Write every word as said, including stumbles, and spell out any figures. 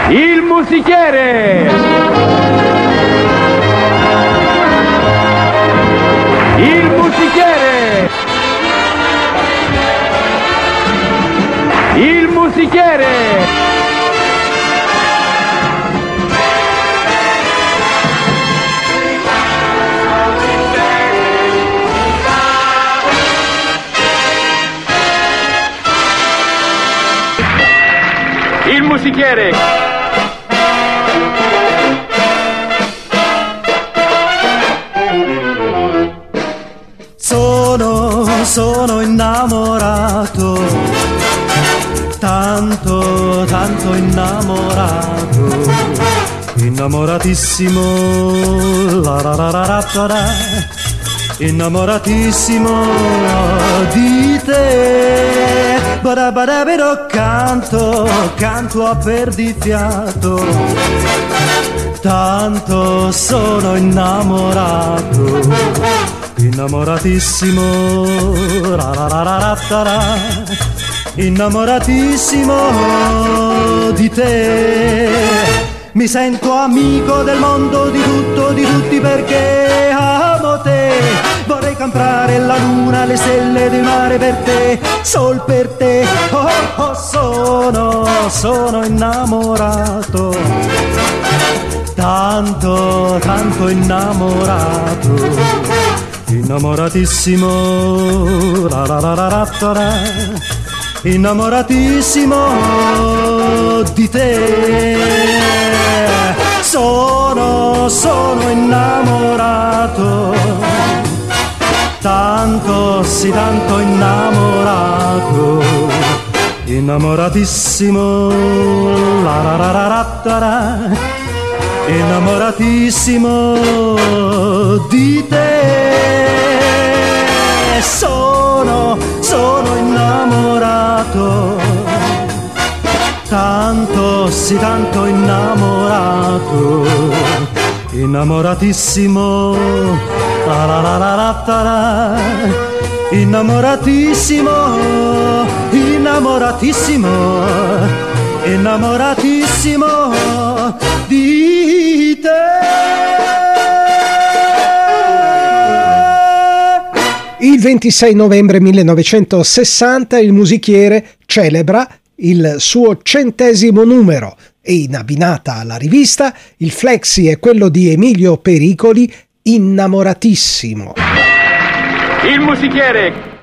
Il musichiere! Il musichiere! Il musichiere! Il musichiere! Sono, sono innamorato, tanto, tanto innamorato, innamoratissimo, la la la la la la la, innamoratissimo di te. Bada bada però canto, canto a perdifiato, tanto sono innamorato, innamoratissimo, la la la la la la, innamoratissimo di te. Mi sento amico del mondo, di tutto, di tutti, perché amo te. Vorrei comprare la luna, le stelle del mare per te, sol per te. Oh, oh, sono, sono innamorato, tanto, tanto innamorato, innamoratissimo, la la la la la la, innamoratissimo di te. Sono, sono innamorato, tanto, sì, tanto innamorato, innamoratissimo, la la la la la la, innamoratissimo di te. Sono, sono innamorato, tanto, sì, tanto innamorato, innamoratissimo, la la la la la la, innamoratissimo, innamoratissimo, innamoratissimo di te. Il ventisei novembre millenovecentosessanta il musichiere celebra il suo centesimo numero e in abbinata alla rivista il flexi è quello di Emilio Pericoli, Innamoratissimo. Il musichiere!